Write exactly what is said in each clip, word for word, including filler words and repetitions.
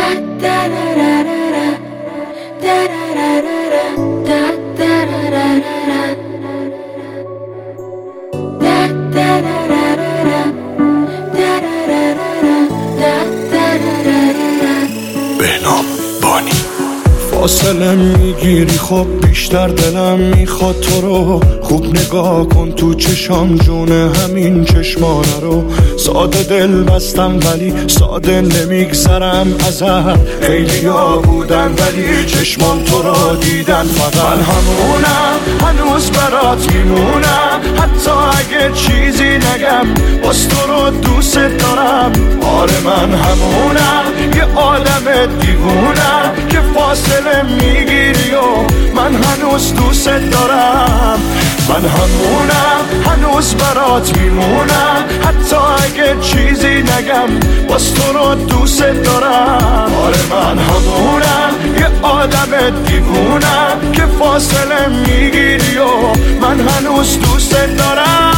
بهنام بانی. فاصله میگیری خب بیشتر دلم میخواد تو رو خوب نگاه کن تو چشام جون همین چشمانه رو. ساده دل بستم ولی ساده نمیگذرم ازت. خیلی ها بودن ولی چشمان تو رو دیدن فقط. من همونم هنوز برات میمونم حتی اگه چیزی نگم باز تو رو دوست دارم. آره من همونم یه آدم دیوونم که فاصله میگیری و من هنوز دوست دارم. من همونم هنوز برات میمونم حتی اگه چیزی نگم باز تو رو دوست دارم. آره من همونم یه آدم دیوونم که فاصله میگیری و من هنوز دوست دارم.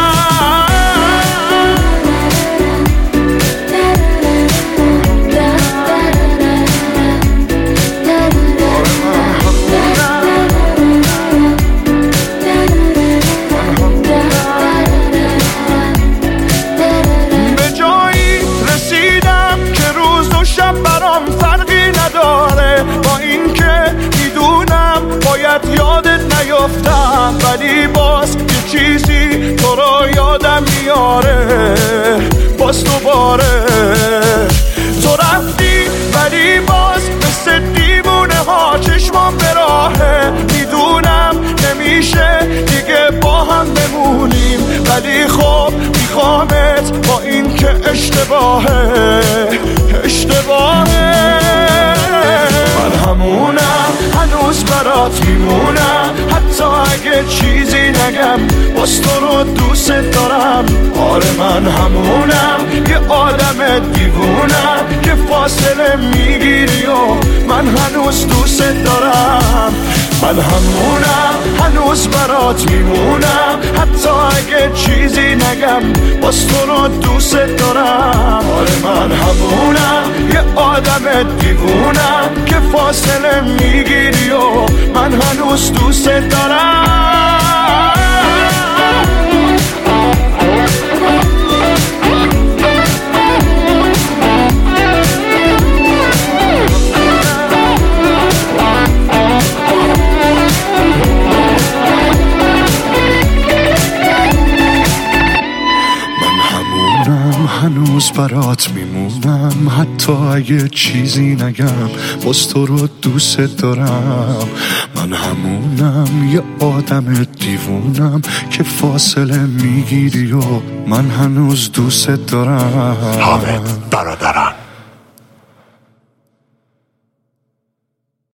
یادت نیافتم ولی باز یه چیزی تو رو یادم میاره باز دوباره. تو رفتی ولی باز مثل دیوونه ها چشمام به راهه. میدونم نمیشه دیگه با هم بمونیم ولی خب میخوامت با این که اشتباهه اشتباهه. من همونم هنوز برات میمونم حتی اگه چیزی نگم باز تو رو دوست دارم. آره من همونم یه آدم دیوونم که فاصله میگیری و من هنوز دوست دارم. من همونم هنوز برات میمونم حتی اگه چیزی نگم باز تو رو دوست دارم. آره من همونم یه آدم دیوونم که فاصله میگیری و من هنوز دوست دارم. هنوز برات میمونم حتی اگه چیزی نگم باز تو رو دوست دارم. من همونم یه آدم دیوونم که فاصله میگیری و من هنوز دوست دارم. حامد برادران.